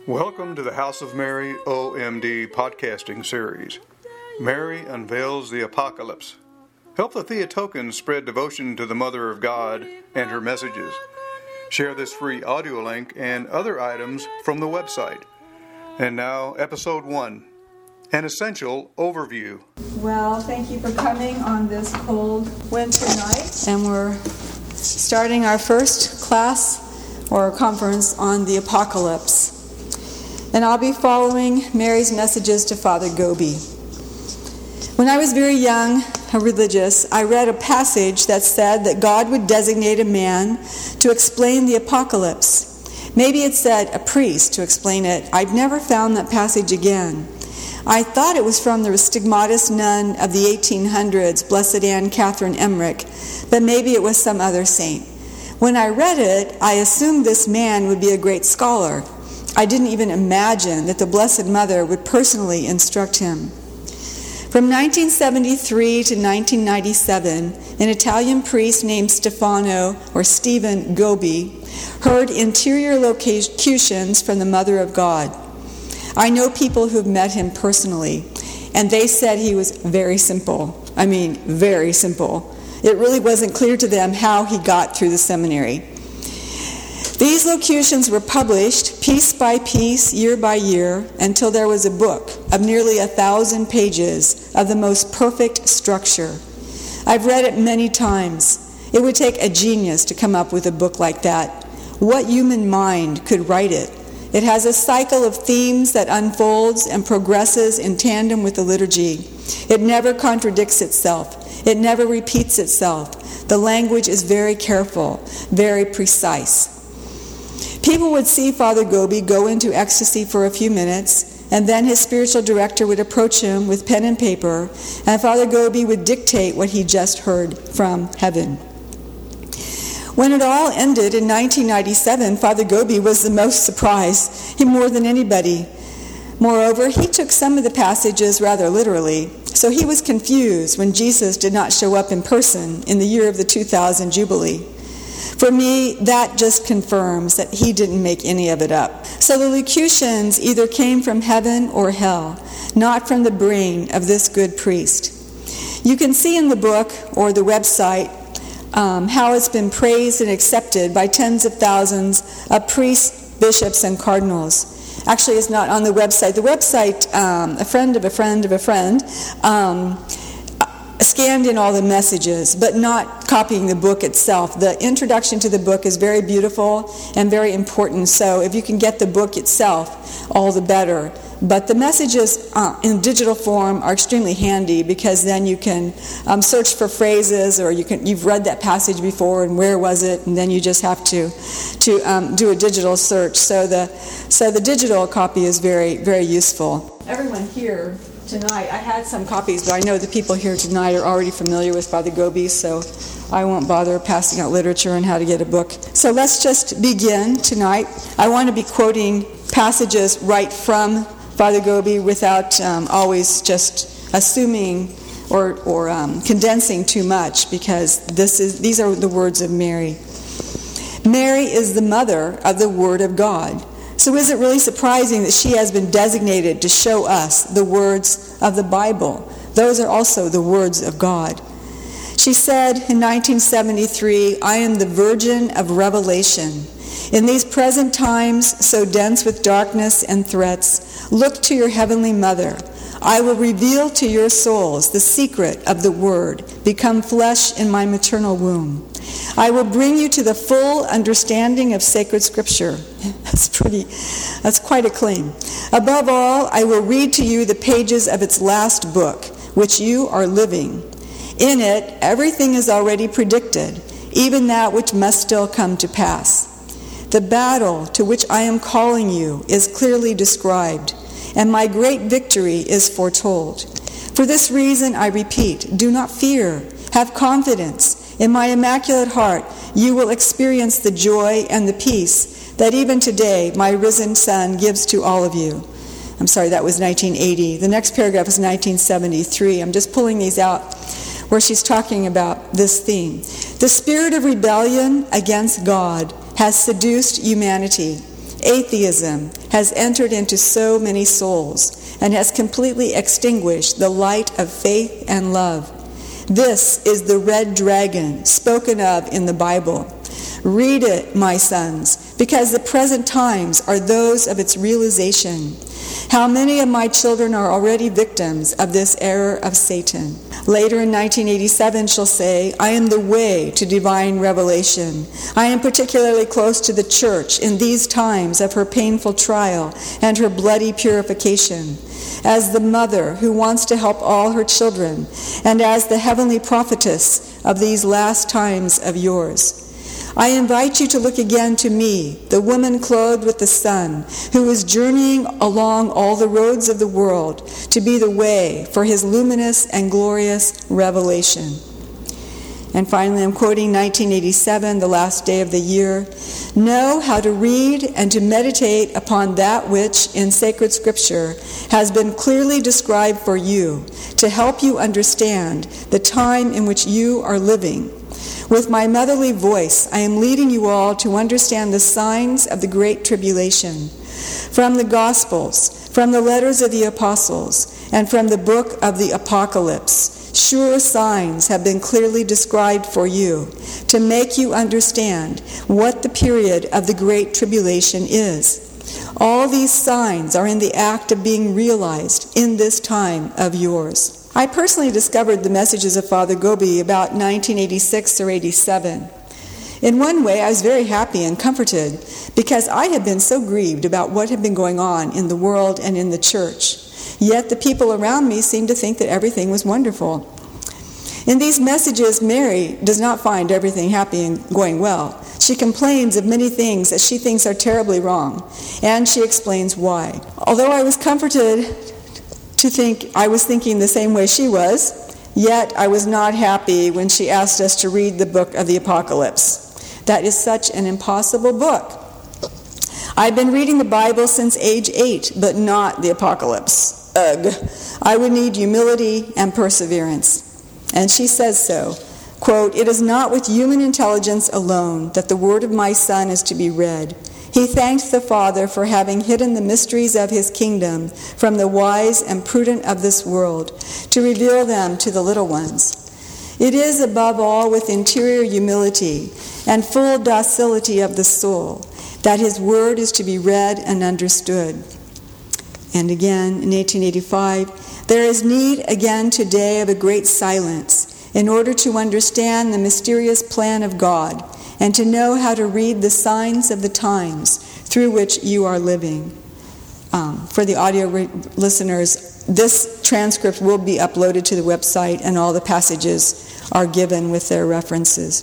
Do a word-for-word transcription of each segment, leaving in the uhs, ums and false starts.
Welcome to the House of Mary O M D podcasting series. Mary Unveils the Apocalypse. Help the Theotokens spread devotion to the Mother of God and her messages. Share this free audio link and other items from the website. And now, Episode one, An Essential Overview. Well, thank you for coming on this cold winter night. And we're starting our first class or conference on the Apocalypse. And I'll be following Mary's messages to Father Gobi. When I was very young, religious, I read a passage that said that God would designate a man to explain the apocalypse. Maybe it said a priest to explain it. I've never found that passage again. I thought it was from the stigmatist nun of the eighteen hundreds, Blessed Anne Catherine Emmerich, but maybe it was some other saint. When I read it, I assumed this man would be a great scholar. I didn't even imagine that the Blessed Mother would personally instruct him. From nineteen seventy-three to nineteen ninety-seven, an Italian priest named Stefano, or Stephen Gobi, heard interior locutions from the Mother of God. I know people who've met him personally, and they said he was very simple. I mean, very simple. It really wasn't clear to them how he got through the seminary. These locutions were published piece by piece, year by year, until there was a book of nearly a thousand pages of the most perfect structure. I've read it many times. It would take a genius to come up with a book like that. What human mind could write it? It has a cycle of themes that unfolds and progresses in tandem with the liturgy. It never contradicts itself. It never repeats itself. The language is very careful, very precise. People would see Father Gobi go into ecstasy for a few minutes, and then his spiritual director would approach him with pen and paper, and Father Gobi would dictate what he just heard from heaven. When it all ended in nineteen ninety-seven, Father Gobi was the most surprised, he more than anybody. Moreover, he took some of the passages rather literally, so he was confused when Jesus did not show up in person in the year of the two thousand Jubilee. For me, that just confirms that he didn't make any of it up. So the locutions either came from heaven or hell, not from the brain of this good priest. You can see in the book or the website um, how it's been praised and accepted by tens of thousands of priests, bishops, and cardinals. Actually, it's not on the website. The website, um, a friend of a friend of a friend, um, scanned in all the messages, but not copying the book itself. The introduction to the book is very beautiful and very important, so if you can get the book itself, all the better. But the messages uh, in digital form are extremely handy because then you can um, search for phrases, or you can, you've read that passage before and where was it, and then you just have to to um, do a digital search. So the so the digital copy is very, very useful. Everyone here tonight, I had some copies, but I know the people here tonight are already familiar with Father Gobi, so I won't bother passing out literature on how to get a book. So let's just begin tonight. I want to be quoting passages right from Father Gobi without um, always just assuming or, or um, condensing too much, because this is these are the words of Mary. Mary is the mother of the Word of God. So is it really surprising that she has been designated to show us the words of the Bible? Those are also the words of God. She said in nineteen seventy-three, I am the Virgin of Revelation. In these present times, so dense with darkness and threats, look to your heavenly Mother. I will reveal to your souls the secret of the Word, become flesh in my maternal womb. I will bring you to the full understanding of sacred Scripture. That's pretty, that's quite a claim. Above all, I will read to you the pages of its last book, which you are living. In it, everything is already predicted, even that which must still come to pass. The battle to which I am calling you is clearly described, and my great victory is foretold. For this reason, I repeat, do not fear, have confidence. In my immaculate heart, you will experience the joy and the peace that even today my risen Son gives to all of you. I'm sorry, that was nineteen eighty. The next paragraph is nineteen seventy-three. I'm just pulling these out where she's talking about this theme. The spirit of rebellion against God has seduced humanity. Atheism has entered into so many souls and has completely extinguished the light of faith and love. This is the red dragon spoken of in the Bible. Read it, my sons, because the present times are those of its realization. How many of my children are already victims of this error of Satan? Later in nineteen eighty-seven she'll say, I am the way to divine revelation. I am particularly close to the church in these times of her painful trial and her bloody purification. As the mother who wants to help all her children, and as the heavenly prophetess of these last times of yours, I invite you to look again to me, the woman clothed with the sun, who is journeying along all the roads of the world to be the way for his luminous and glorious revelation. And finally, I'm quoting nineteen eighty-seven, the last day of the year. Know how to read and to meditate upon that which in sacred scripture has been clearly described for you to help you understand the time in which you are living. With my motherly voice, I am leading you all to understand the signs of the Great Tribulation. From the Gospels, from the letters of the Apostles, and from the book of the Apocalypse, sure signs have been clearly described for you to make you understand what the period of the Great Tribulation is. All these signs are in the act of being realized in this time of yours. I personally discovered the messages of Father Gobi about nineteen eighty-six or eighty-seven. In one way, I was very happy and comforted because I had been so grieved about what had been going on in the world and in the church. Yet the people around me seemed to think that everything was wonderful. In these messages, Mary does not find everything happy and going well. She complains of many things that she thinks are terribly wrong, and she explains why. Although I was comforted to think I was thinking the same way she was, yet I was not happy when she asked us to read the book of the Apocalypse. That is such an impossible book. I've been reading the Bible since age eight, but not the Apocalypse. Ugh. I would need humility and perseverance. And she says so. Quote, it is not with human intelligence alone that the word of my Son is to be read. He thanked the Father for having hidden the mysteries of his kingdom from the wise and prudent of this world, to reveal them to the little ones. It is above all with interior humility and full docility of the soul that his word is to be read and understood. And again, in eighteen eighty-five, there is need again today of a great silence in order to understand the mysterious plan of God and to know how to read the signs of the times through which you are living. Um, for the audio re- listeners, this transcript will be uploaded to the website, and all the passages are given with their references.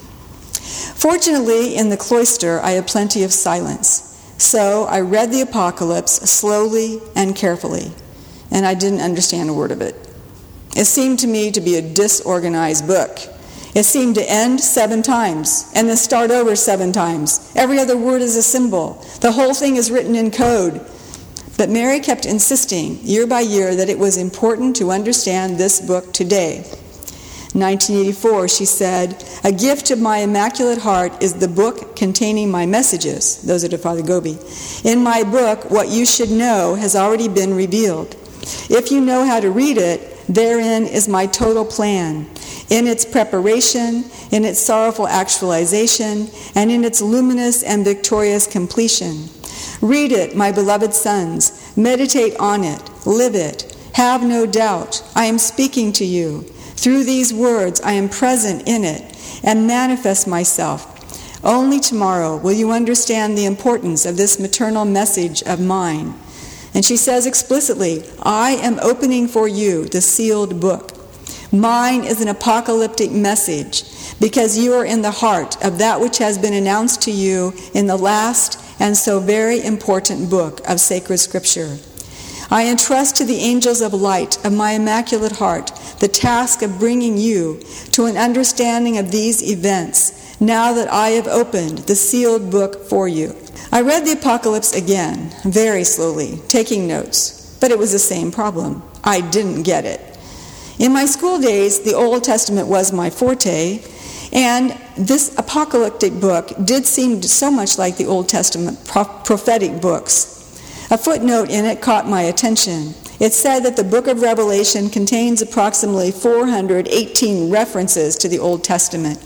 Fortunately, in the cloister, I had plenty of silence, so I read the Apocalypse slowly and carefully, and I didn't understand a word of it. It seemed to me to be a disorganized book. It seemed to end seven times and then start over seven times. Every other word is a symbol. The whole thing is written in code. But Mary kept insisting year by year that it was important to understand this book today. In nineteen eighty-four, she said, a gift of my Immaculate Heart is the book containing my messages. Those are to Father Gobi. In my book, what you should know has already been revealed. If you know how to read it, therein is my total plan, in its preparation, in its sorrowful actualization, and in its luminous and victorious completion. Read it, my beloved sons. Meditate on it. Live it. Have no doubt. I am speaking to you. Through these words, I am present in it and manifest myself. Only tomorrow will you understand the importance of this maternal message of mine. And she says explicitly, I am opening for you the sealed book. Mine is an apocalyptic message because you are in the heart of that which has been announced to you in the last and so very important book of sacred scripture. I entrust to the angels of light of my Immaculate Heart the task of bringing you to an understanding of these events now that I have opened the sealed book for you. I read the Apocalypse again, very slowly, taking notes, but it was the same problem. I didn't get it. In my school days, the Old Testament was my forte, And this apocalyptic book did seem so much like the Old Testament prophetic books. A footnote in it caught my attention. It said that the book of Revelation contains approximately four hundred eighteen references to the Old Testament.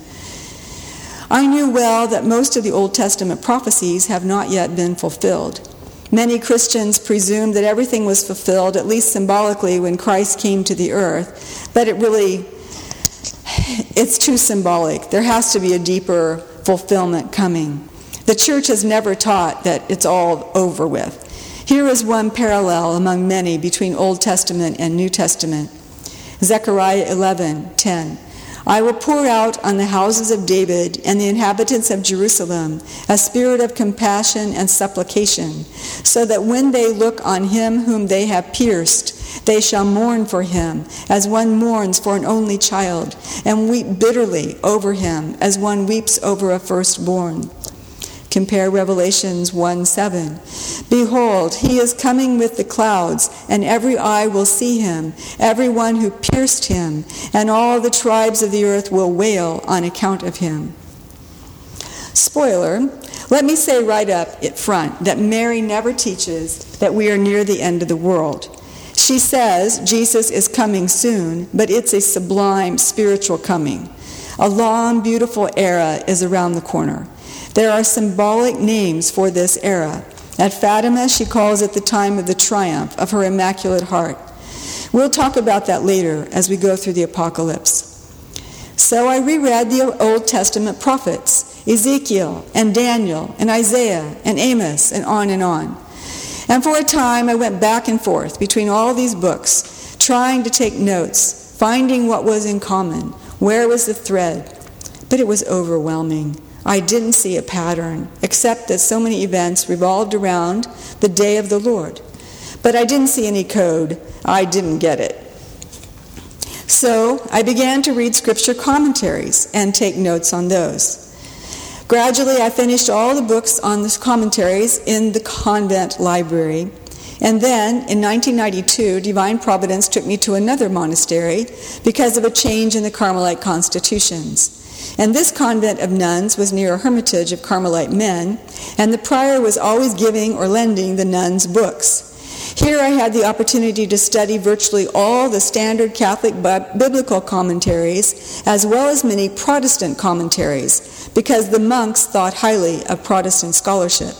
I knew well that most of the Old Testament prophecies have not yet been fulfilled. Many Christians presumed that everything was fulfilled, at least symbolically, when Christ came to the earth, but it really, it's too symbolic. There has to be a deeper fulfillment coming. The church has never taught that it's all over with. Here is one parallel among many between Old Testament and New Testament. Zechariah eleven ten. I will pour out on the houses of David and the inhabitants of Jerusalem a spirit of compassion and supplication, so that when they look on him whom they have pierced, they shall mourn for him, as one mourns for an only child, and weep bitterly over him, as one weeps over a firstborn. Compare Revelations one seven. Behold, he is coming with the clouds, and every eye will see him, every one who pierced him, and all the tribes of the earth will wail on account of him. Spoiler, let me say right up front that Mary never teaches that we are near the end of the world. She says Jesus is coming soon, but it's a sublime spiritual coming. A long, beautiful era is around the corner. There are symbolic names for this era. At Fatima, she calls it the time of the triumph of her Immaculate Heart. We'll talk about that later as we go through the Apocalypse. So I reread the Old Testament prophets, Ezekiel and Daniel and Isaiah and Amos and on and on. And for a time I went back and forth between all these books, trying to take notes, finding what was in common, where was the thread. But it was overwhelming. I didn't see a pattern, except that so many events revolved around the day of the Lord. But I didn't see any code. I didn't get it. So I began to read scripture commentaries and take notes on those. Gradually, I finished all the books on the commentaries in the convent library. And then, in nineteen ninety-two, Divine Providence took me to another monastery because of a change in the Carmelite constitutions. And this convent of nuns was near a hermitage of Carmelite men, and the prior was always giving or lending the nuns books. Here I had the opportunity to study virtually all the standard Catholic biblical commentaries, as well as many Protestant commentaries, because the monks thought highly of Protestant scholarship.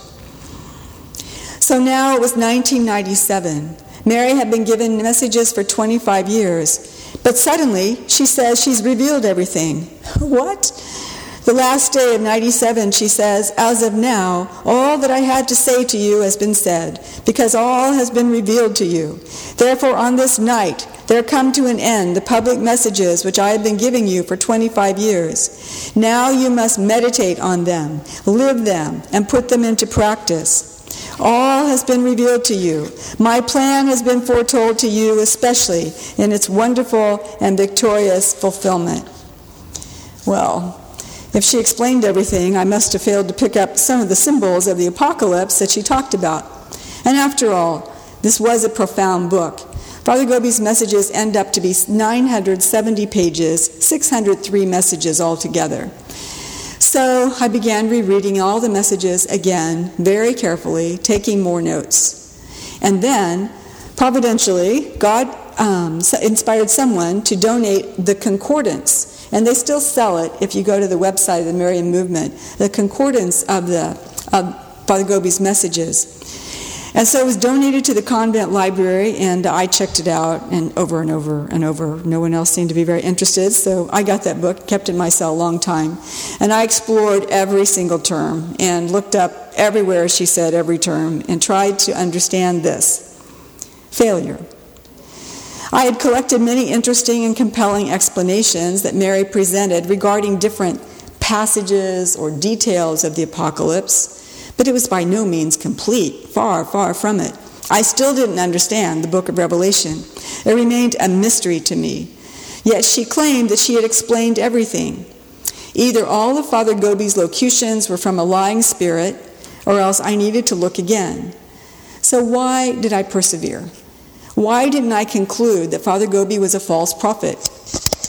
So now it was nineteen ninety-seven. Mary had been given messages for twenty-five years. But suddenly, she says she's revealed everything. What? The last day of ninety-seven, she says, as of now, all that I had to say to you has been said, because all has been revealed to you. Therefore, on this night, there come to an end the public messages which I have been giving you for twenty-five years. Now you must meditate on them, live them, and put them into practice. All has been revealed to you. My plan has been foretold to you, especially in its wonderful and victorious fulfillment. Well, if she explained everything, I must have failed to pick up some of the symbols of the apocalypse that she talked about. And after all, this was a profound book. Father Gobbi's messages end up to be nine hundred seventy pages, six hundred three messages altogether. So I began rereading all the messages again, very carefully, taking more notes. And then, providentially, God um, inspired someone to donate the concordance. And they still sell it if you go to the website of the Marian Movement, the concordance of the of Father Gobbi's messages. And so it was donated to the convent library, and I checked it out, and over and over and over. No one else seemed to be very interested, so I got that book, kept it in my cell a long time. And I explored every single term and looked up everywhere she said every term and tried to understand this. Failure. I had collected many interesting and compelling explanations that Mary presented regarding different passages or details of the apocalypse, but it was by no means complete, far, far from it. I still didn't understand the book of Revelation. It remained a mystery to me. Yet she claimed that she had explained everything. Either all of Father Gobbi's locutions were from a lying spirit, or else I needed to look again. So why did I persevere? Why didn't I conclude that Father Gobbi was a false prophet?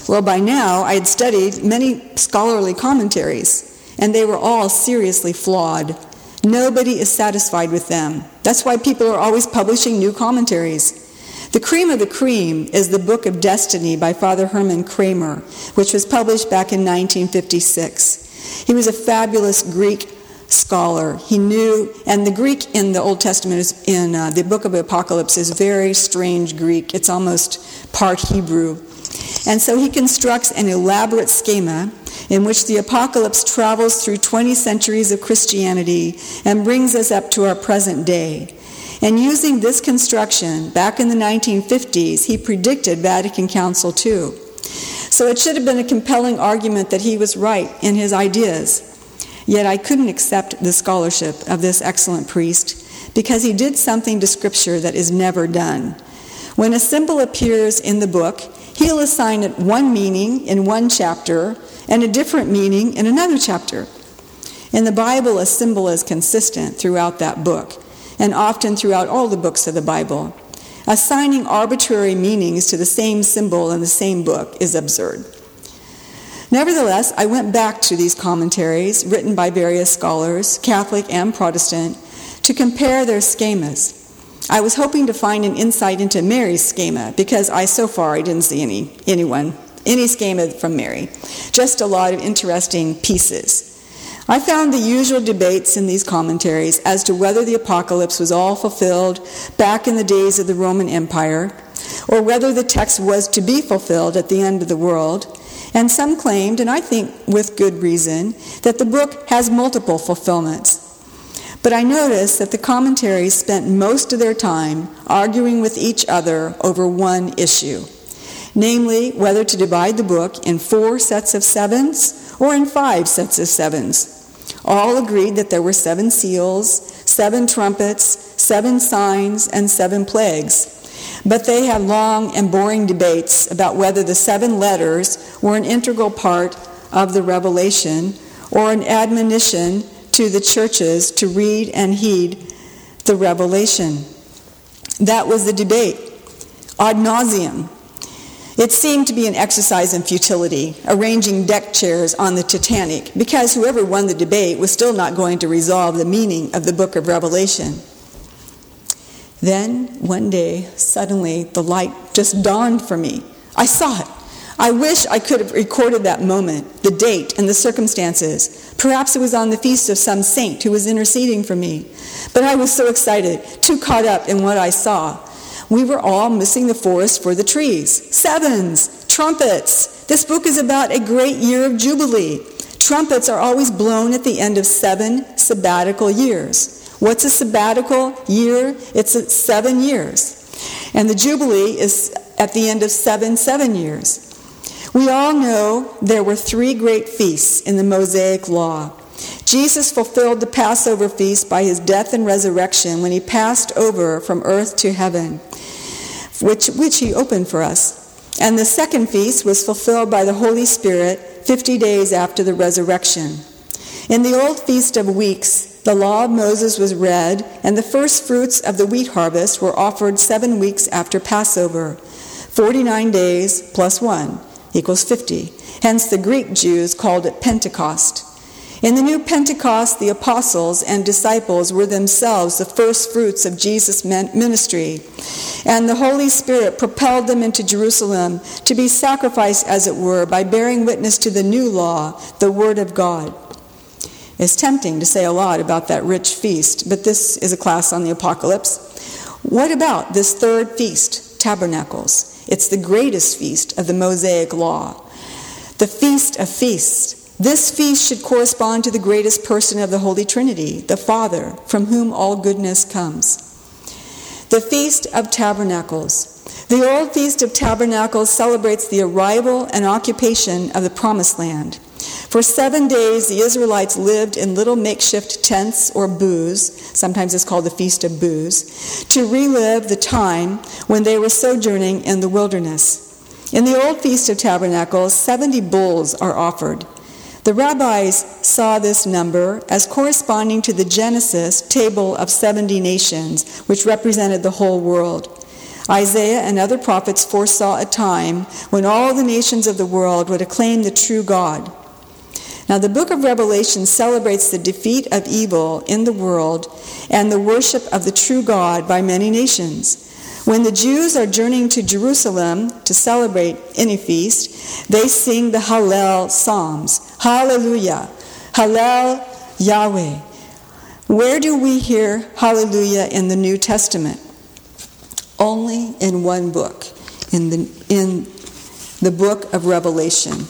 Well, by now, I had studied many scholarly commentaries, and they were all seriously flawed. Nobody is satisfied with them. That's why people are always publishing new commentaries. The cream of the cream is the Book of Destiny by Father Herman Kramer, which was published back in nineteen fifty-six. He was a fabulous Greek scholar. He knew, and the Greek in the Old Testament, is in uh, the Book of Apocalypse, is very strange Greek. It's almost part Hebrew. And so he constructs an elaborate schema in which the apocalypse travels through twenty centuries of Christianity and brings us up to our present day. And using this construction, back in the nineteen fifties, he predicted Vatican Council two. So it should have been a compelling argument that he was right in his ideas. Yet I couldn't accept the scholarship of this excellent priest because he did something to Scripture that is never done. When a symbol appears in the book, he'll assign it one meaning in one chapter and a different meaning in another chapter. In the Bible, a symbol is consistent throughout that book, and often throughout all the books of the Bible. Assigning arbitrary meanings to the same symbol in the same book is absurd. Nevertheless, I went back to these commentaries written by various scholars, Catholic and Protestant, to compare their schemas. I was hoping to find an insight into Mary's schema, because I so far I didn't see any anyone, any schema from Mary, just a lot of interesting pieces. I found the usual debates in these commentaries as to whether the apocalypse was all fulfilled back in the days of the Roman Empire, or whether the text was to be fulfilled at the end of the world. And some claimed, and I think with good reason, that the book has multiple fulfillments. But I noticed that the commentaries spent most of their time arguing with each other over one issue, namely whether to divide the book in four sets of sevens or in five sets of sevens. All agreed that there were seven seals, seven trumpets, seven signs, and seven plagues. But they had long and boring debates about whether the seven letters were an integral part of the revelation or an admonition to the churches to read and heed the revelation. That was the debate, ad nauseum. It seemed to be an exercise in futility, arranging deck chairs on the Titanic, because whoever won the debate was still not going to resolve the meaning of the book of Revelation. Then, one day, suddenly, the light just dawned for me. I saw it. I wish I could have recorded that moment, the date and the circumstances. Perhaps it was on the feast of some saint who was interceding for me. But I was so excited, too caught up in what I saw. We were all missing the forest for the trees. Sevens, trumpets. This book is about a great year of Jubilee. Trumpets are always blown at the end of seven sabbatical years. What's a sabbatical year? It's seven years. And the Jubilee is at the end of seven, seven years. We all know there were three great feasts in the Mosaic Law. Jesus fulfilled the Passover feast by his death and resurrection when he passed over from earth to heaven, which, which he opened for us. And the second feast was fulfilled by the Holy Spirit fifty days after the resurrection. In the old Feast of Weeks, the law of Moses was read, and the first fruits of the wheat harvest were offered seven weeks after Passover. Forty-nine days plus one equals fifty. Hence the Greek Jews called it Pentecost. In the new Pentecost, the apostles and disciples were themselves the first fruits of Jesus' ministry, and the Holy Spirit propelled them into Jerusalem to be sacrificed, as it were, by bearing witness to the new law, the Word of God. It's tempting to say a lot about that rich feast, but this is a class on the apocalypse. What about this third feast, Tabernacles? It's the greatest feast of the Mosaic Law, the Feast of Feasts. This feast should correspond to the greatest person of the Holy Trinity, the Father, from whom all goodness comes. The Feast of Tabernacles. The old Feast of Tabernacles celebrates the arrival and occupation of the Promised Land. For seven days, the Israelites lived in little makeshift tents or booths, sometimes it's called the Feast of Booths, to relive the time when they were sojourning in the wilderness. In the old Feast of Tabernacles, seventy bulls are offered. The rabbis saw this number as corresponding to the Genesis table of seventy nations, which represented the whole world. Isaiah and other prophets foresaw a time when all the nations of the world would acclaim the true God. Now, the book of Revelation celebrates the defeat of evil in the world and the worship of the true God by many nations. When the Jews are journeying to Jerusalem to celebrate any feast, they sing the Hallel Psalms. Hallelujah! Hallel Yahweh. Where do we hear hallelujah in the New Testament? Only in one book, in the, in the book of Revelation.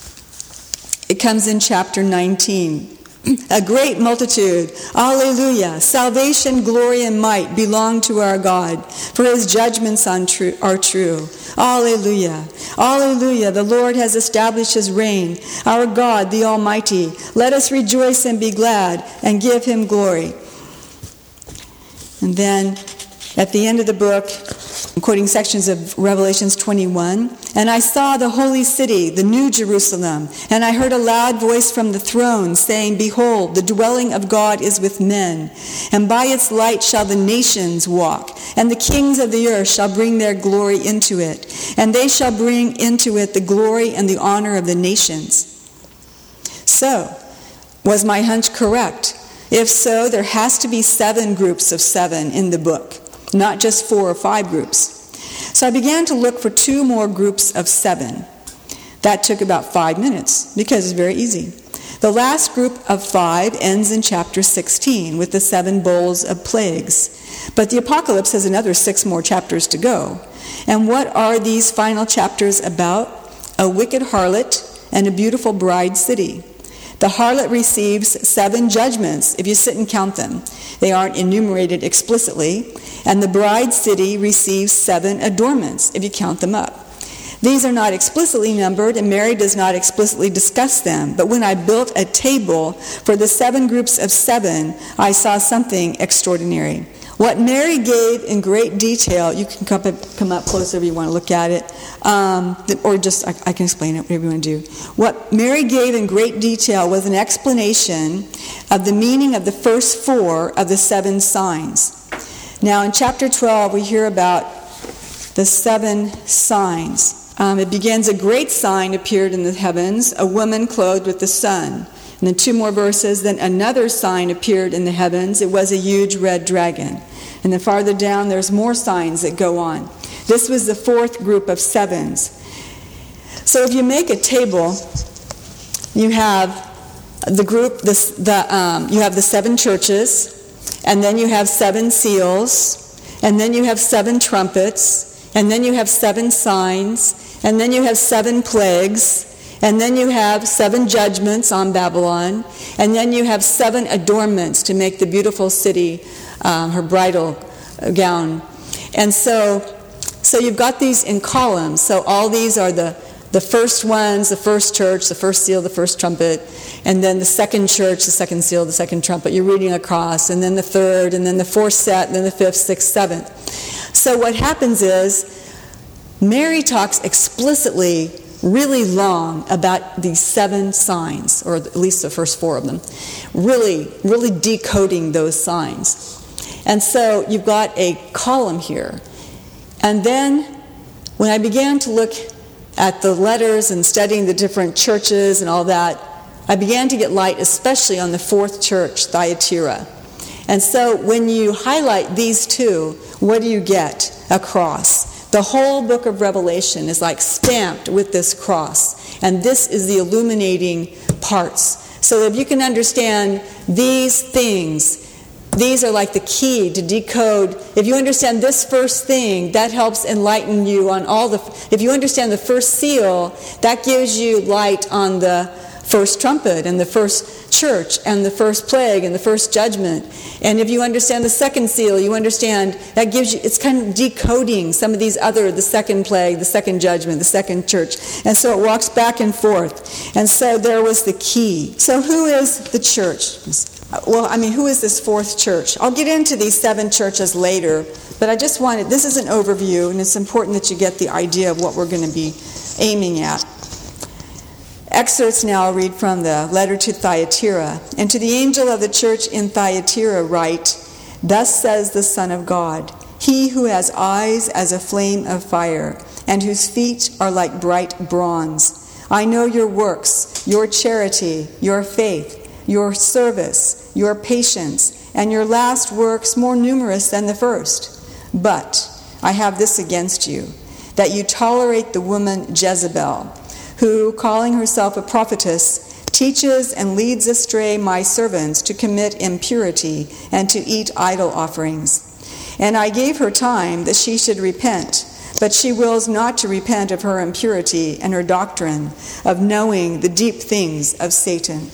It comes in chapter nineteen. A great multitude, alleluia, salvation, glory, and might belong to our God, for his judgments on true, are true. Alleluia, alleluia, the Lord has established his reign, our God, the Almighty. Let us rejoice and be glad and give him glory. And then at the end of the book, I'm quoting sections of Revelations twenty-one, and I saw the holy city, the new Jerusalem, and I heard a loud voice from the throne saying, Behold, the dwelling of God is with men, and by its light shall the nations walk, and the kings of the earth shall bring their glory into it, and they shall bring into it the glory and the honor of the nations. So, was my hunch correct? If so, there has to be seven groups of seven in the book, not just four or five groups. So I began to look for two more groups of seven. That took about five minutes because it's very easy. The last group of five ends in chapter sixteen with the seven bowls of plagues. But the apocalypse has another six more chapters to go. And what are these final chapters about? A wicked harlot and a beautiful bride city. The harlot receives seven judgments, if you sit and count them. They aren't enumerated explicitly. And the bride city receives seven adornments, if you count them up. These are not explicitly numbered, and Mary does not explicitly discuss them. But when I built a table for the seven groups of seven, I saw something extraordinary. What Mary gave in great detail, you can come up, come up closer if you want to look at it, um, or just, I, I can explain it, whatever you want to do. What Mary gave in great detail was an explanation of the meaning of the first four of the seven signs. Now, in chapter twelve, we hear about the seven signs. Um, it begins, a great sign appeared in the heavens, a woman clothed with the sun. And then two more verses, then another sign appeared in the heavens. It was a huge red dragon. And then farther down, there's more signs that go on. This was the fourth group of sevens. So if you make a table, you have the group, the, the um, you have the seven churches, and then you have seven seals, and then you have seven trumpets, and then you have seven signs, and then you have seven plagues, and then you have seven judgments on Babylon, and then you have seven adornments to make the beautiful city um, her bridal gown. And so, so you've got these in columns. So all these are the, the first ones, the first church, the first seal, the first trumpet, and then the second church, the second seal, the second trumpet. You're reading across, and then the third, and then the fourth set, and then the fifth, sixth, seventh. So what happens is Mary talks explicitly really long about these seven signs, or at least the first four of them, really, really decoding those signs. And so you've got a column here. And then when I began to look at the letters and studying the different churches and all that, I began to get light, especially on the fourth church, Thyatira. And so when you highlight these two, what do you get across? The whole book of Revelation is like stamped with this cross. And this is the illuminating parts. So if you can understand these things, these are like the key to decode. If you understand this first thing, that helps enlighten you on all the... If you understand the first seal, that gives you light on the first trumpet and the first church and the first plague and the first judgment. And if you understand the second seal, you understand that gives you, it's kind of decoding some of these other, the second plague, the second judgment, the second church. And so it walks back and forth. And so there was the key. So who is the church? Well, I mean, who is this fourth church? I'll get into these seven churches later, but I just wanted, this is an overview, and it's important that you get the idea of what we're going to be aiming at. Excerpts now I'll read from the letter to Thyatira. And to the angel of the church in Thyatira write, Thus says the Son of God, he who has eyes as a flame of fire, and whose feet are like bright bronze. I know your works, your charity, your faith, your service, your patience, and your last works more numerous than the first. But I have this against you, that you tolerate the woman Jezebel, who, calling herself a prophetess, teaches and leads astray my servants to commit impurity and to eat idol offerings. And I gave her time that she should repent, but she wills not to repent of her impurity and her doctrine of knowing the deep things of Satan.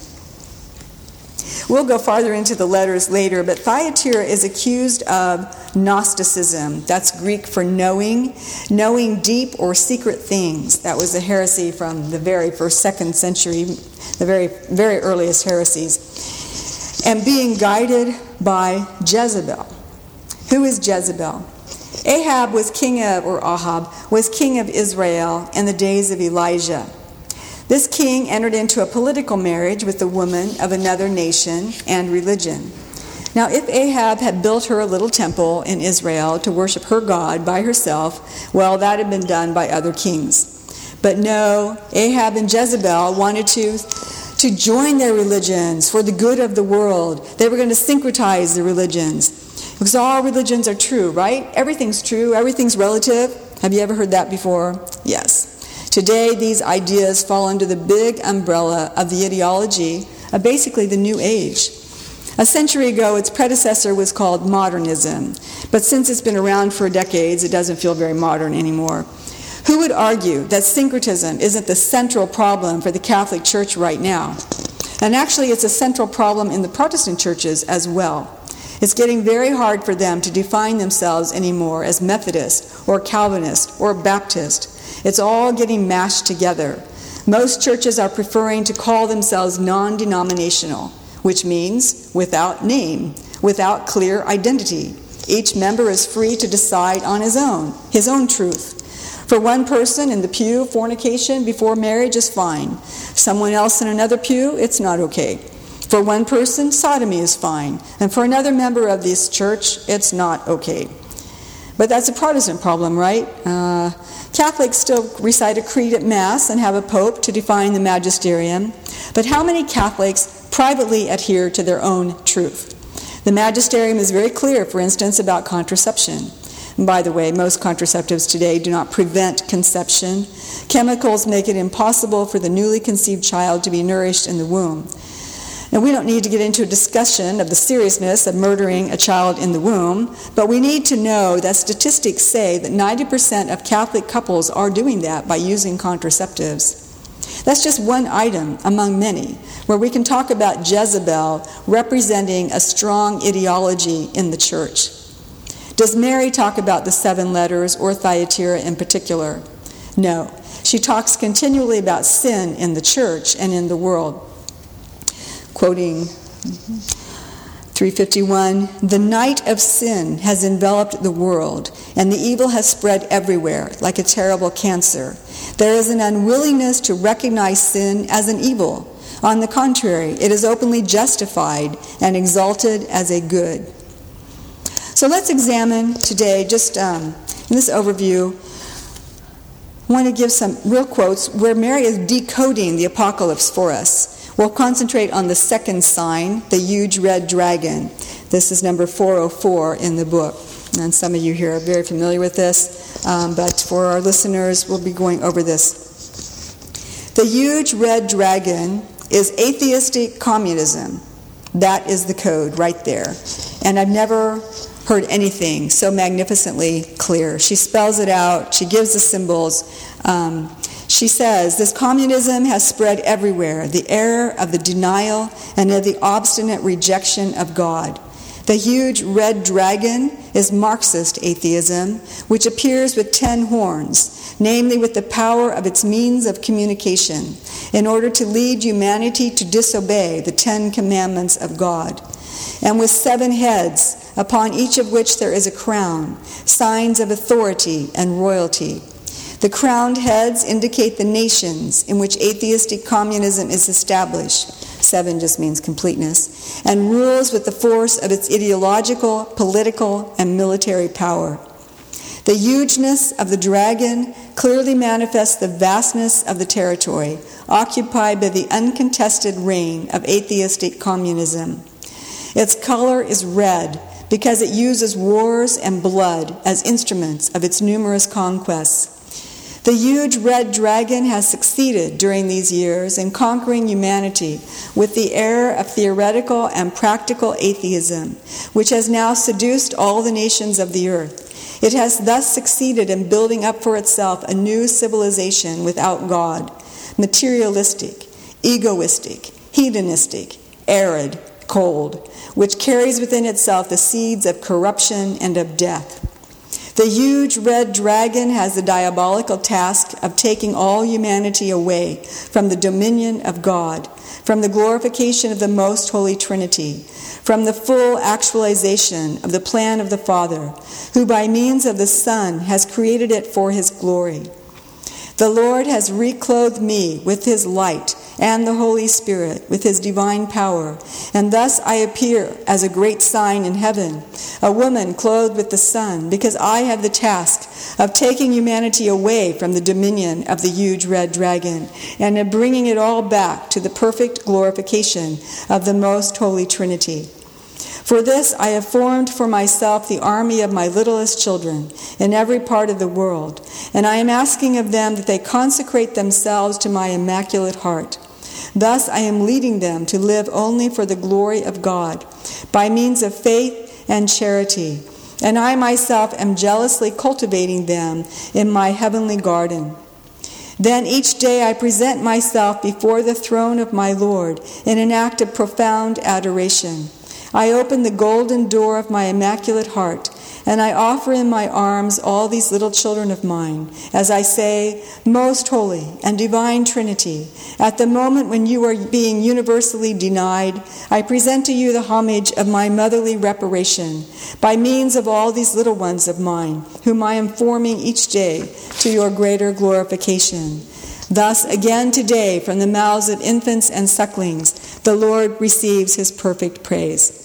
We'll go farther into the letters later, but Thyatira is accused of Gnosticism. That's Greek for knowing, knowing deep or secret things. That was a heresy from the very first, second century, the very, very earliest heresies. And being guided by Jezebel. Who is Jezebel? Ahab was king of, or Ahab, was king of Israel in the days of Elijah. This king entered into a political marriage with a woman of another nation and religion. Now, if Ahab had built her a little temple in Israel to worship her God by herself, well, that had been done by other kings. But no, Ahab and Jezebel wanted to, to join their religions for the good of the world. They were going to syncretize the religions. Because all religions are true, right? Everything's true. Everything's relative. Have you ever heard that before? Yes. Today, these ideas fall under the big umbrella of the ideology of basically the New Age. A century ago, its predecessor was called modernism. But since it's been around for decades, it doesn't feel very modern anymore. Who would argue that syncretism isn't the central problem for the Catholic Church right now? And actually, it's a central problem in the Protestant churches as well. It's getting very hard for them to define themselves anymore as Methodist or Calvinist or Baptist. It's all getting mashed together. Most churches are preferring to call themselves non-denominational, which means without name, without clear identity. Each member is free to decide on his own, his own truth. For one person in the pew, fornication before marriage is fine. Someone else in another pew, it's not okay. For one person, sodomy is fine. And for another member of this church, it's not okay. But that's a Protestant problem, right? Uh, Catholics still recite a creed at Mass and have a pope to define the magisterium. But how many Catholics privately adhere to their own truth? The magisterium is very clear, for instance, about contraception. And by the way, most contraceptives today do not prevent conception. Chemicals make it impossible for the newly conceived child to be nourished in the womb. And we don't need to get into a discussion of the seriousness of murdering a child in the womb, but we need to know that statistics say that ninety percent of Catholic couples are doing that by using contraceptives. That's just one item among many, where we can talk about Jezebel representing a strong ideology in the church. Does Mary talk about the seven letters or Thyatira in particular? No. She talks continually about sin in the church and in the world. Quoting three fifty-one, "The night of sin has enveloped the world, and the evil has spread everywhere like a terrible cancer. There is an unwillingness to recognize sin as an evil. On the contrary, it is openly justified and exalted as a good." So let's examine today, just um, in this overview, I want to give some real quotes where Mary is decoding the apocalypse for us. We'll concentrate on the second sign, the huge red dragon. This is number four oh four in the book. And some of you here are very familiar with this, um, but for our listeners, we'll be going over this. The huge red dragon is atheistic communism. That is the code right there. And I've never heard anything so magnificently clear. She spells it out. She gives the symbols. Um, She says, this communism has spread everywhere, the error of the denial and of the obstinate rejection of God. The huge red dragon is Marxist atheism, which appears with ten horns, namely with the power of its means of communication, in order to lead humanity to disobey the Ten Commandments of God, and with seven heads, upon each of which there is a crown, signs of authority and royalty. The crowned heads indicate the nations in which atheistic communism is established. Seven just means completeness. and rules with the force of its ideological, political, and military power. The hugeness of the dragon clearly manifests the vastness of the territory occupied by the uncontested reign of atheistic communism. Its color is red because it uses wars and blood as instruments of its numerous conquests. The huge red dragon has succeeded during these years in conquering humanity with the air of theoretical and practical atheism, which has now seduced all the nations of the earth. It has thus succeeded in building up for itself a new civilization without God, materialistic, egoistic, hedonistic, arid, cold, which carries within itself the seeds of corruption and of death. The huge red dragon has the diabolical task of taking all humanity away from the dominion of God, from the glorification of the most holy Trinity, from the full actualization of the plan of the Father, who by means of the Son has created it for his glory. The Lord has reclothed me with his light and the Holy Spirit with his divine power, and thus I appear as a great sign in heaven, a woman clothed with the sun, because I have the task of taking humanity away from the dominion of the huge red dragon and of bringing it all back to the perfect glorification of the most holy Trinity. For this I have formed for myself the army of my littlest children in every part of the world, and I am asking of them that they consecrate themselves to my immaculate heart. Thus I am leading them to live only for the glory of God, by means of faith and charity, and I myself am jealously cultivating them in my heavenly garden. Then each day I present myself before the throne of my Lord in an act of profound adoration. I open the golden door of my immaculate heart, and I offer in my arms all these little children of mine, as I say, Most Holy and Divine Trinity, at the moment when you are being universally denied, I present to you the homage of my motherly reparation, by means of all these little ones of mine, whom I am forming each day to your greater glorification. Thus, again today, from the mouths of infants and sucklings, the Lord receives his perfect praise.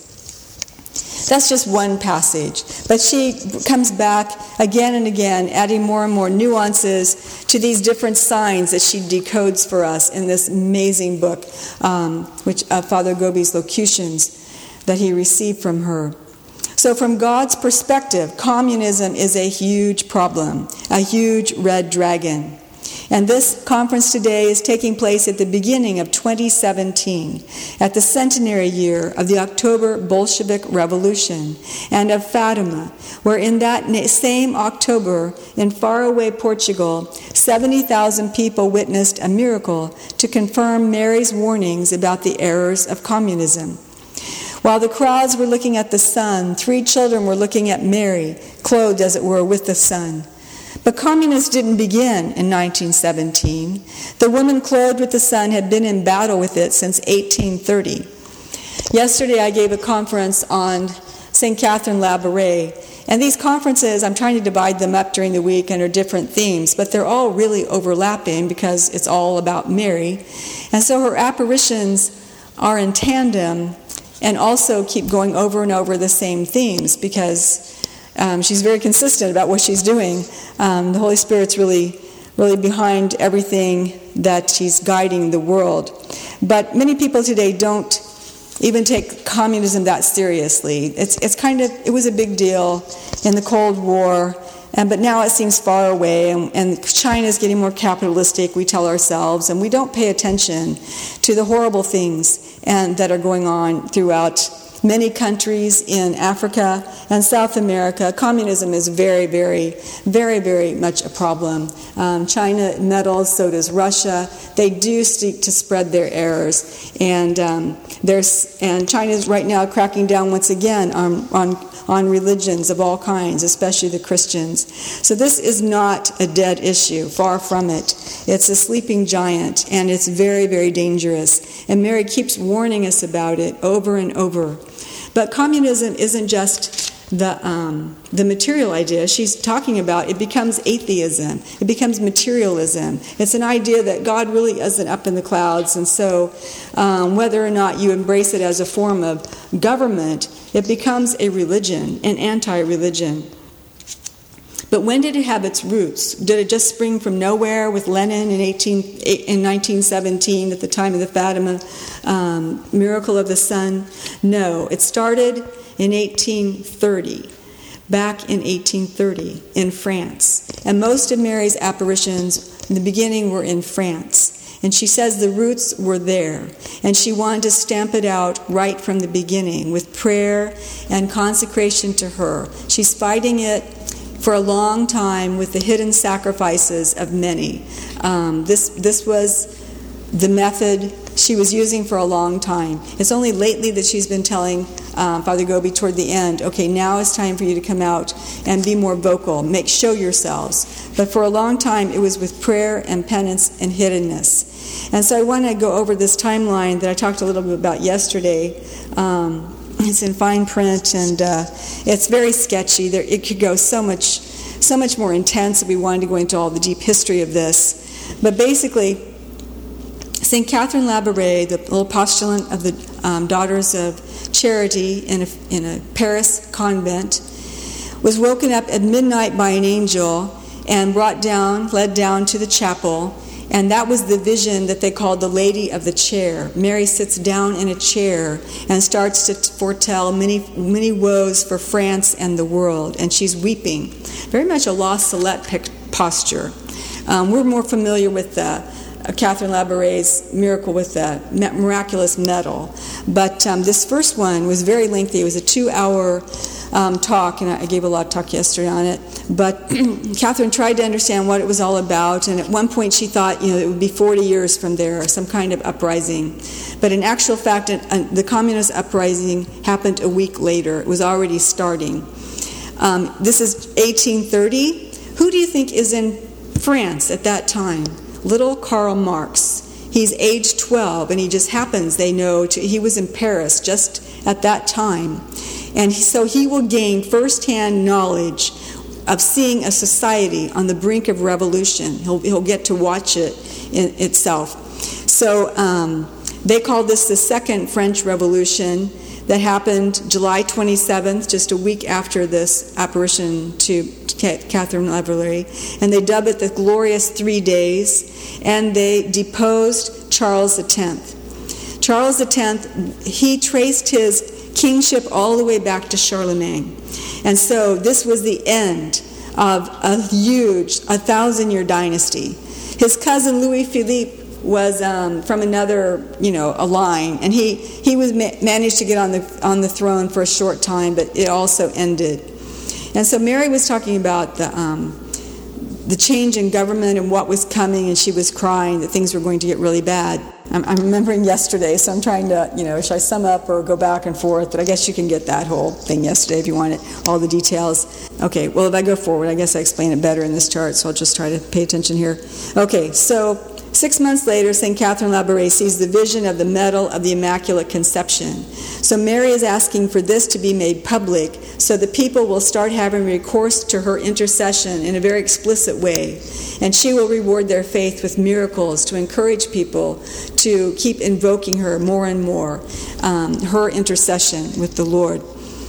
That's just one passage, but she comes back again and again, adding more and more nuances to these different signs that she decodes for us in this amazing book, um, which uh, Father Gobi's Locutions that he received from her. So from God's perspective, communism is a huge problem, a huge red dragon. And this conference today is taking place at the beginning of twenty seventeen, at the centenary year of the October Bolshevik Revolution and of Fatima, where in that same October, in faraway Portugal, seventy thousand people witnessed a miracle to confirm Mary's warnings about the errors of communism. While the crowds were looking at the sun, three children were looking at Mary, clothed, as it were, with the sun. But communism didn't begin in nineteen seventeen. The woman clothed with the sun had been in battle with it since eighteen thirty. Yesterday I gave a conference on Saint Catherine Labouré, and these conferences, I'm trying to divide them up during the week and are different themes, but they're all really overlapping because it's all about Mary. And so her apparitions are in tandem and also keep going over and over the same themes because Um, she's very consistent about what she's doing. Um, the Holy Spirit's really, really behind everything that she's guiding the world. But many people today don't even take communism that seriously. It's it's kind of it was a big deal in the Cold War, and but now it seems far away. And, and China's getting more capitalistic. We tell ourselves, and we don't pay attention to the horrible things and that are going on throughout many countries in Africa and South America. Communism is very, very, very, very much a problem. Um, China meddles, so does Russia. They do seek to spread their errors, and um, there's and China is right now cracking down once again on on on religions of all kinds, especially the Christians. So this is not a dead issue, far from it. It's a sleeping giant, and it's very, very dangerous. And Mary keeps warning us about it over and over. But communism isn't just the um, the material idea she's talking about, it becomes atheism. It becomes materialism. It's an idea that God really isn't up in the clouds, and so um, whether or not you embrace it as a form of government, it becomes a religion, an anti-religion. But when did it have its roots? Did it just spring from nowhere with Lenin in, eighteen, in nineteen seventeen at the time of the Fatima um, miracle of the sun? No, it started in eighteen thirty, back in eighteen thirty in France. And most of Mary's apparitions in the beginning were in France. And she says the roots were there. And she wanted to stamp it out right from the beginning with prayer and consecration to her. She's fighting it for a long time with the hidden sacrifices of many. Um, this, this was the method she was using for a long time. It's only lately that she's been telling um, Father Gobi toward the end, okay, now it's time for you to come out and be more vocal, make show yourselves. But for a long time, it was with prayer and penance and hiddenness. And so I want to go over this timeline that I talked a little bit about yesterday. Um, it's in fine print, and uh, it's very sketchy. There, it could go so much, so much more intense if we wanted to go into all the deep history of this. But basically, Saint Catherine Labouré, the little postulant of the um, Daughters of Charity in a, in a Paris convent, was woken up at midnight by an angel and brought down, led down to the chapel, and that was the vision that they called the Lady of the Chair. Mary sits down in a chair and starts to foretell many, many woes for France and the world, and she's weeping. Very much a La Salette posture. Um, we're more familiar with the Uh, Catherine Labourè's miracle with the miraculous medal. But um, this first one was very lengthy. It was a two-hour um, talk, and I gave a lot of talk yesterday on it. But Catherine tried to understand what it was all about, and at one point she thought, you know, it would be forty years from there, some kind of uprising. But in actual fact, uh, the communist uprising happened a week later. It was already starting. Um, this is eighteen thirty. Who do you think is in France at that time? Little Karl Marx. He's age twelve, and he just happens, they know, to, he was in Paris just at that time. And he, so he will gain firsthand knowledge of seeing a society on the brink of revolution. He'll, he'll get to watch it in itself. So um, they call this the Second French Revolution that happened July twenty-seventh, just a week after this apparition to Catherine Labouré, and they dub it the Glorious Three Days, and they deposed Charles the Tenth. Charles the Tenth, he traced his kingship all the way back to Charlemagne. And so this was the end of a huge, a thousand-year dynasty. His cousin Louis-Philippe was um, from another, you know, a line, and he he was ma- managed to get on the on the throne for a short time, but it also ended. And so Mary was talking about the um, the change in government and what was coming, and she was crying that things were going to get really bad. I'm, I'm remembering yesterday, so I'm trying to, you know, should I sum up or go back and forth? But I guess you can get that whole thing yesterday if you want it, all the details. Okay, well, if I go forward, I guess I explain it better in this chart, so I'll just try to pay attention here. Okay, so six months later, Saint Catherine Labouré sees the vision of the medal of the Immaculate Conception. So Mary is asking for this to be made public so that people will start having recourse to her intercession in a very explicit way. And she will reward their faith with miracles to encourage people to keep invoking her more and more, um, her intercession with the Lord.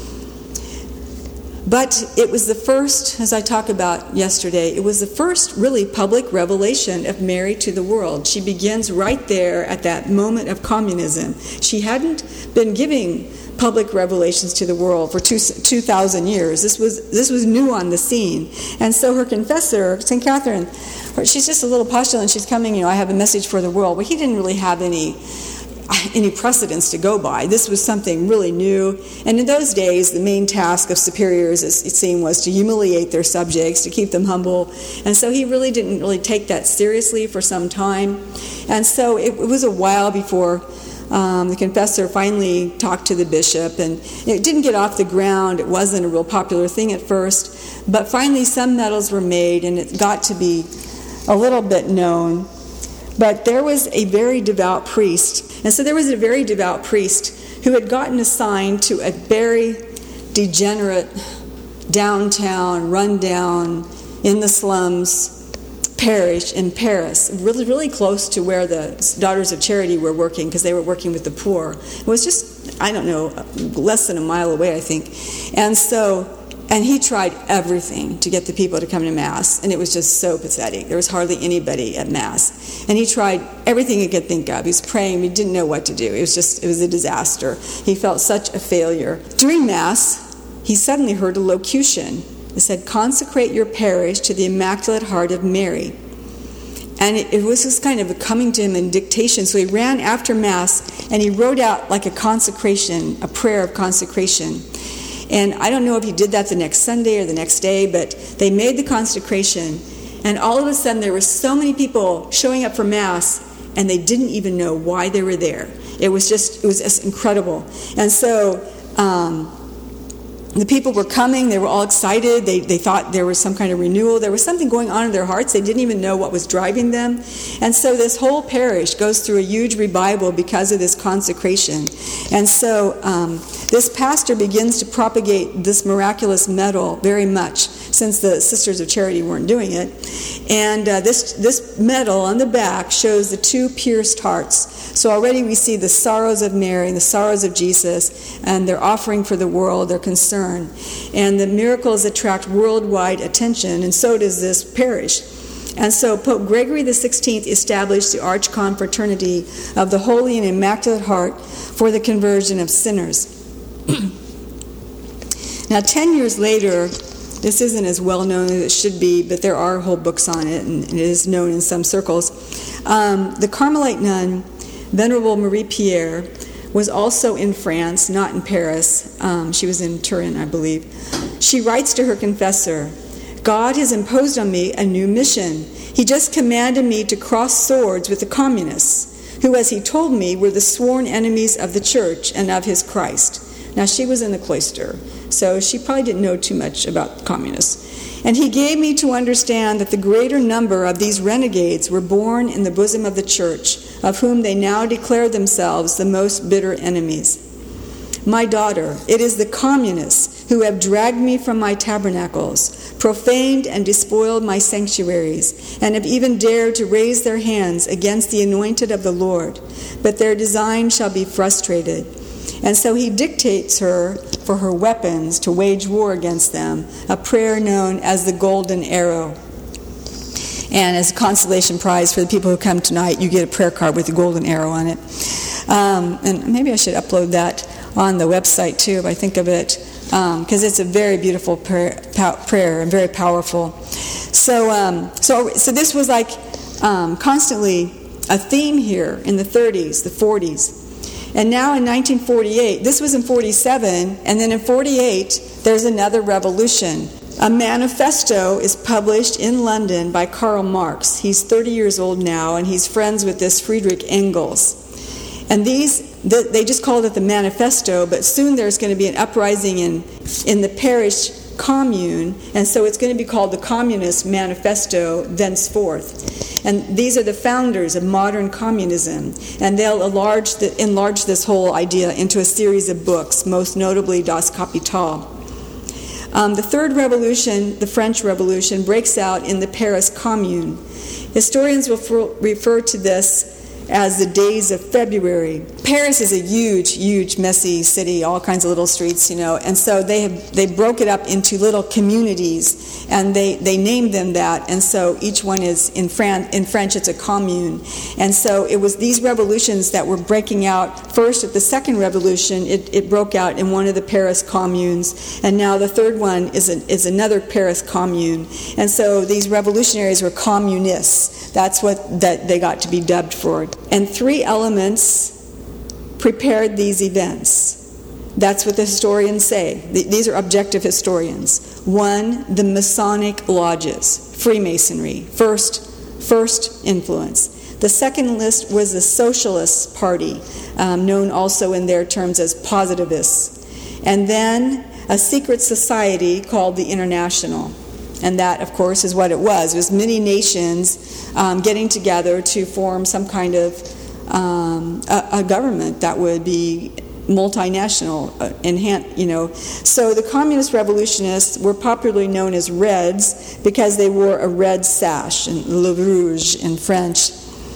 But it was the first, as I talked about yesterday, it was the first really public revelation of Mary to the world. She begins right there at that moment of communism. She hadn't been giving public revelations to the world for two two thousand years. This was this was new on the scene, and so her confessor, Saint Catherine, she's just a little postulant. She's coming, you know, I have a message for the world. Well, he didn't really have any. any precedents to go by. This was something really new. And in those days, the main task of superiors, it seemed, was to humiliate their subjects, to keep them humble. And so he really didn't really take that seriously for some time. And so it, it was a while before um, the confessor finally talked to the bishop. And it didn't get off the ground. It wasn't a real popular thing at first. But finally, some medals were made, and it got to be a little bit known. But there was a very devout priest. And so there was a very devout priest who had gotten assigned to a very degenerate, downtown, rundown, in the slums parish in Paris, really, really close to where the Daughters of Charity were working, because they were working with the poor. It was just, I don't know, less than a mile away, I think. And so, and he tried everything to get the people to come to Mass, and it was just so pathetic. There was hardly anybody at Mass. And he tried everything he could think of. He was praying, he didn't know what to do. It was just, it was a disaster. He felt such a failure. During Mass, he suddenly heard a locution. It said, "Consecrate your parish to the Immaculate Heart of Mary." And it, it was just kind of coming to him in dictation. So he ran after Mass, and he wrote out like a consecration, a prayer of consecration. And I don't know if he did that the next Sunday or the next day, but they made the consecration. And all of a sudden, there were so many people showing up for Mass, and they didn't even know why they were there. It was just, it was just incredible. And so, um, the people were coming, they were all excited, they, they thought there was some kind of renewal, there was something going on in their hearts, they didn't even know what was driving them. And so this whole parish goes through a huge revival because of this consecration. And so um, this pastor begins to propagate this miraculous medal very much, since the Sisters of Charity weren't doing it. And uh, this, this medal on the back shows the two pierced hearts. So already we see the sorrows of Mary and the sorrows of Jesus, and their offering for the world, their concern. And the miracles attract worldwide attention, and so does this parish. And so Pope Gregory the sixteenth established the Archconfraternity of the Holy and Immaculate Heart for the conversion of sinners. Now, ten years later, this isn't as well known as it should be, but there are whole books on it, and it is known in some circles. Um, the Carmelite nun, Venerable Marie Pierre, was also in France, not in Paris. Um, she was in Turin, I believe. She writes to her confessor, "God has imposed on me a new mission. He just commanded me to cross swords with the communists, who, as he told me, were the sworn enemies of the Church and of his Christ." Now, she was in the cloister, so she probably didn't know too much about communists. "And he gave me to understand that the greater number of these renegades were born in the bosom of the Church, of whom they now declare themselves the most bitter enemies. My daughter, it is the communists who have dragged me from my tabernacles, profaned and despoiled my sanctuaries, and have even dared to raise their hands against the anointed of the Lord. But their design shall be frustrated." And so he dictates her for her weapons to wage war against them, a prayer known as the Golden Arrow. And as a consolation prize for the people who come tonight, you get a prayer card with a golden arrow on it. Um, and maybe I should upload that on the website too, if I think of it, because um, it's a very beautiful prayer, prayer and very powerful. So, um, so, so this was like um, constantly a theme here in the thirties, the forties. And now in nineteen forty-eight, this was in forty-seven, and then in forty-eight, there's another revolution. A manifesto is published in London by Karl Marx. He's thirty years old now, and he's friends with this Friedrich Engels. And these, they just called it the manifesto, but soon there's going to be an uprising in, in the parish commune, and so it's going to be called the Communist Manifesto thenceforth. And these are the founders of modern communism, and they'll enlarge, the, enlarge this whole idea into a series of books, most notably Das Kapital. Um, the Third Revolution, the French Revolution, breaks out in the Paris Commune. Historians will f- refer to this as the days of February. Paris is a huge, huge, messy city, all kinds of little streets, you know, and so they have, they broke it up into little communities, and they, they named them that, and so each one is, in, Fran- in French, it's a commune. And so it was these revolutions that were breaking out. First, at the Second Revolution, it, it broke out in one of the Paris communes, and now the third one is, a, is another Paris commune. And so these revolutionaries were communists. That's what that they got to be dubbed for. And three elements prepared these events. That's what the historians say. These are objective historians. One, the Masonic lodges, Freemasonry, first, first influence. The second list was the Socialist Party, um, known also in their terms as positivists. And then a secret society called the International. And that, of course, is what it was. It was many nations um, getting together to form some kind of um, a, a government that would be multinational, uh, enhan- you know. So the communist revolutionists were popularly known as Reds because they wore a red sash, and le rouge in French.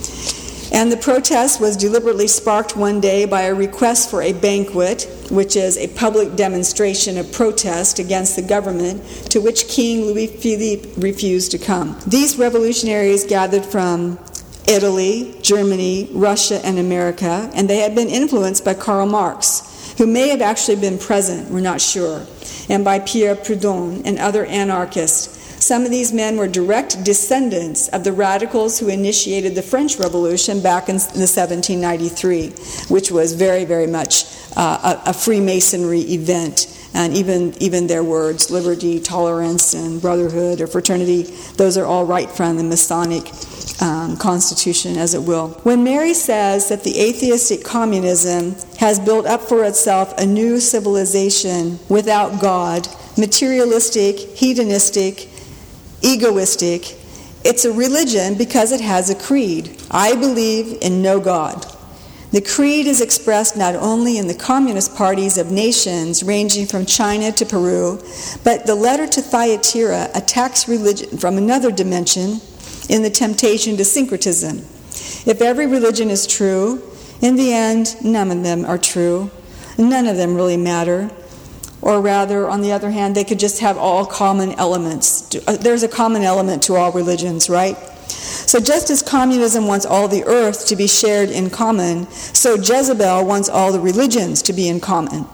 And the protest was deliberately sparked one day by a request for a banquet, which is a public demonstration of protest against the government, to which King Louis-Philippe refused to come. These revolutionaries gathered from Italy, Germany, Russia, and America, and they had been influenced by Karl Marx, who may have actually been present, we're not sure, and by Pierre Proudhon and other anarchists. Some of these men were direct descendants of the radicals who initiated the French Revolution back in the seventeen ninety-three, which was very, very much uh, a, a Freemasonry event. And even, even their words, liberty, tolerance, and brotherhood or fraternity, those are all right from the Masonic um, constitution, as it will. When Mary says that the atheistic communism has built up for itself a new civilization without God, materialistic, hedonistic, egoistic, it's a religion because it has a creed. I believe in no God. The creed is expressed not only in the communist parties of nations ranging from China to Peru, but the letter to Thyatira attacks religion from another dimension in the temptation to syncretism. If every religion is true, in the end, none of them are true. None of them really matter. Or rather, on the other hand, they could just have all common elements. There's a common element to all religions, right? So just as communism wants all the earth to be shared in common, so Jezebel wants all the religions to be in common.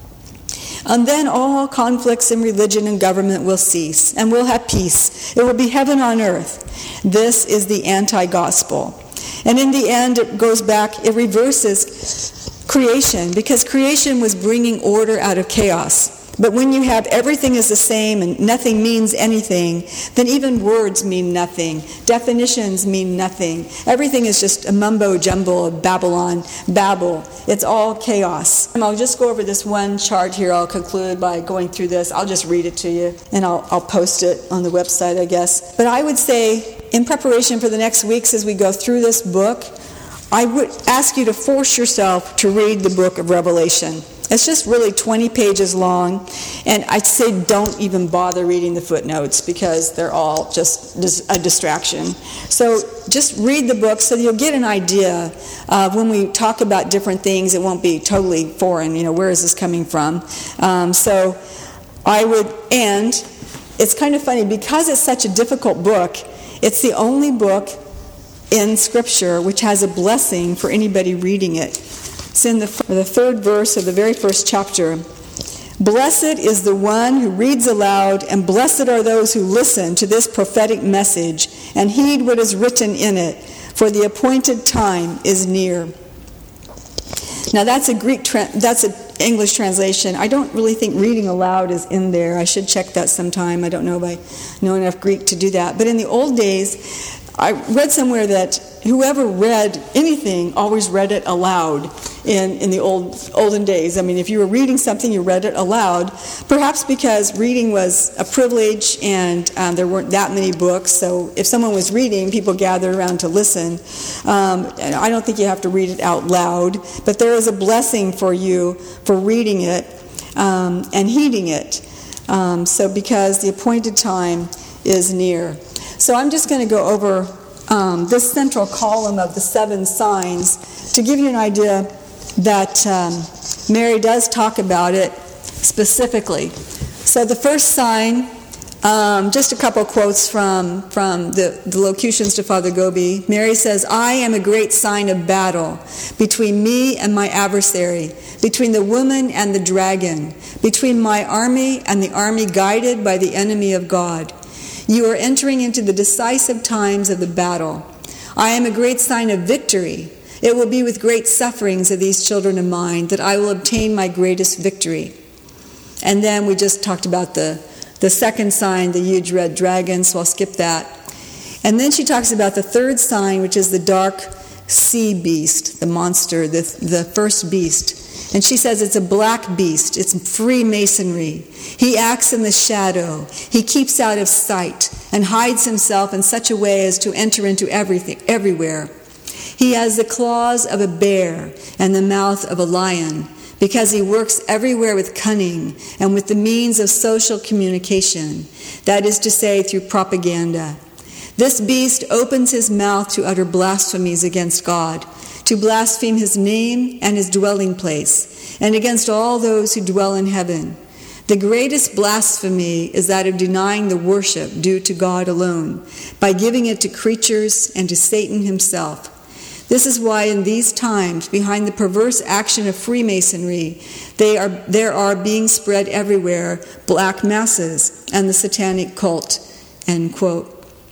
And then all conflicts in religion and government will cease, and we'll have peace. It will be heaven on earth. This is the anti-gospel. And in the end, it goes back, it reverses creation, because creation was bringing order out of chaos. But when you have everything is the same and nothing means anything, then even words mean nothing. Definitions mean nothing. Everything is just a mumbo-jumbo of Babylon, Babel. It's all chaos. And I'll just go over this one chart here. I'll conclude by going through this. I'll just read it to you, and I'll, I'll post it on the website, I guess. But I would say, in preparation for the next weeks as we go through this book, I would ask you to force yourself to read the book of Revelation. It's just really twenty pages long, and I'd say don't even bother reading the footnotes because they're all just a distraction. So just read the book so that you'll get an idea of when we talk about different things, it won't be totally foreign. You know, where is this coming from? Um, so I would, and it's kind of funny, because it's such a difficult book, it's the only book in Scripture which has a blessing for anybody reading it. It's in the, the third verse of the very first chapter. Blessed is the one who reads aloud, and blessed are those who listen to this prophetic message and heed what is written in it, for the appointed time is near. Now that's a Greek, tra- that's an English translation. I don't really think reading aloud is in there. I should check that sometime. I don't know if I know enough Greek to do that. But in the old days, I read somewhere that whoever read anything always read it aloud in, in the old olden days. I mean, if you were reading something, you read it aloud, perhaps because reading was a privilege and um, there weren't that many books. So if someone was reading, people gathered around to listen. Um, and I don't think you have to read it out loud, but there is a blessing for you for reading it um, and heeding it. Um, so because the appointed time is near. So I'm just going to go over um, this central column of the seven signs to give you an idea that um, Mary does talk about it specifically. So the first sign, um, just a couple quotes from, from the, the locutions to Father Gobi. Mary says, I am a great sign of battle between me and my adversary, between the woman and the dragon, between my army and the army guided by the enemy of God. You are entering into the decisive times of the battle. I am a great sign of victory. It will be with great sufferings of these children of mine that I will obtain my greatest victory. And then we just talked about the, the second sign, the huge red dragon, so I'll skip that. And then she talks about the third sign, which is the dark sea beast, the monster, the, the first beast. And she says it's a black beast. It's Freemasonry. He acts in the shadow. He keeps out of sight and hides himself in such a way as to enter into everything, everywhere. He has the claws of a bear and the mouth of a lion, because he works everywhere with cunning and with the means of social communication, that is to say, through propaganda. This beast opens his mouth to utter blasphemies against God, to blaspheme his name and his dwelling place, and against all those who dwell in heaven. The greatest blasphemy is that of denying the worship due to God alone, by giving it to creatures and to Satan himself. This is why in these times, behind the perverse action of Freemasonry, they are, there are being spread everywhere black masses and the satanic cult, end quote.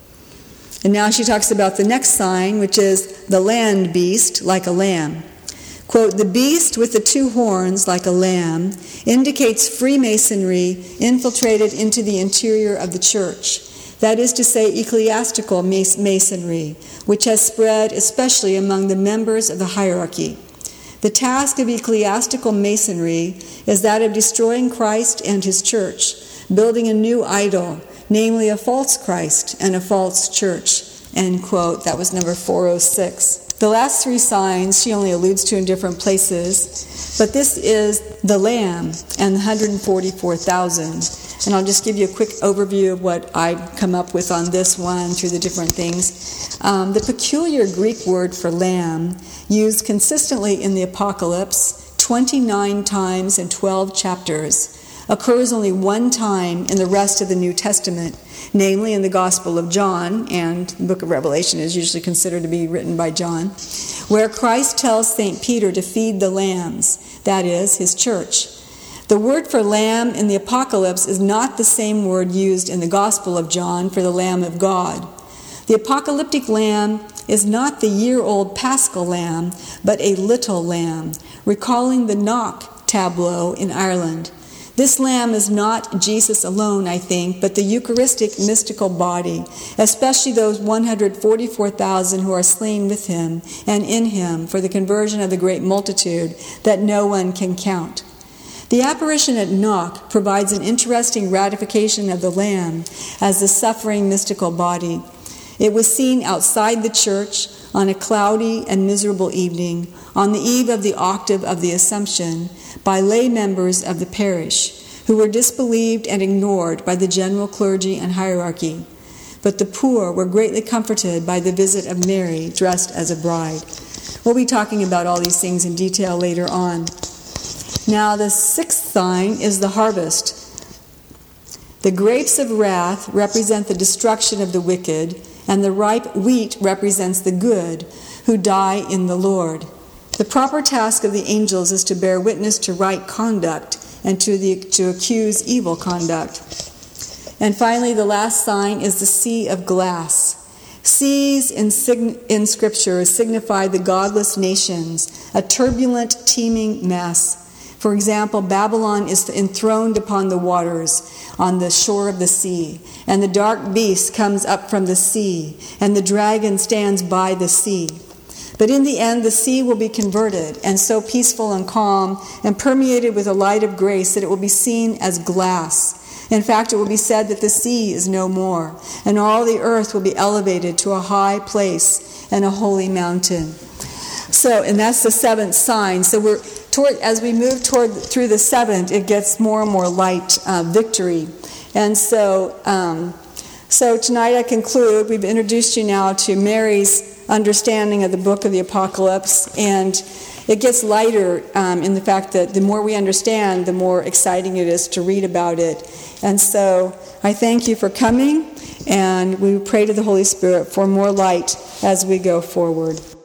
And now she talks about the next sign, which is the land beast like a lamb. Quote, the beast with the two horns like a lamb indicates Freemasonry infiltrated into the interior of the church. That is to say, ecclesiastical masonry, which has spread especially among the members of the hierarchy. The task of ecclesiastical masonry is that of destroying Christ and his church, building a new idol, namely a false Christ and a false church, end quote. That was number four oh six. The last three signs she only alludes to in different places, but this is the Lamb and the one hundred forty-four thousand. And I'll just give you a quick overview of what I've come up with on this one through the different things. Um, the peculiar Greek word for lamb, used consistently in the Apocalypse twenty-nine times in twelve chapters, occurs only one time in the rest of the New Testament, namely in the Gospel of John, and the book of Revelation is usually considered to be written by John, where Christ tells Saint Peter to feed the lambs, that is, his church. The word for lamb in the Apocalypse is not the same word used in the Gospel of John for the Lamb of God. The apocalyptic lamb is not the year-old paschal lamb, but a little lamb, recalling the Knock tableau in Ireland. This lamb is not Jesus alone, I think, but the Eucharistic mystical body, especially those one hundred forty-four thousand who are slain with him and in him for the conversion of the great multitude that no one can count. The apparition at Knock provides an interesting ratification of the Lamb as the suffering mystical body. It was seen outside the church on a cloudy and miserable evening, on the eve of the octave of the Assumption, by lay members of the parish, who were disbelieved and ignored by the general clergy and hierarchy. But the poor were greatly comforted by the visit of Mary, dressed as a bride. We'll be talking about all these things in detail later on. Now, the sixth sign is the harvest. The grapes of wrath represent the destruction of the wicked, and the ripe wheat represents the good who die in the Lord. The proper task of the angels is to bear witness to right conduct and to, the, to accuse evil conduct. And finally, the last sign is the sea of glass. Seas in, sign, in Scripture signify the godless nations, a turbulent, teeming mess. For example, Babylon is enthroned upon the waters on the shore of the sea, and the dark beast comes up from the sea, and the dragon stands by the sea. But in the end, the sea will be converted, and so peaceful and calm, and permeated with a light of grace that it will be seen as glass. In fact, it will be said that the sea is no more, and all the earth will be elevated to a high place and a holy mountain. So, and that's the seventh sign. So we're toward, as we move toward through the seventh, it gets more and more light uh, victory. And so, um, so tonight I conclude. We've introduced you now to Mary's understanding of the book of the Apocalypse, and it gets lighter um, in the fact that the more we understand, the more exciting it is to read about it. And so I thank you for coming, and we pray to the Holy Spirit for more light as we go forward.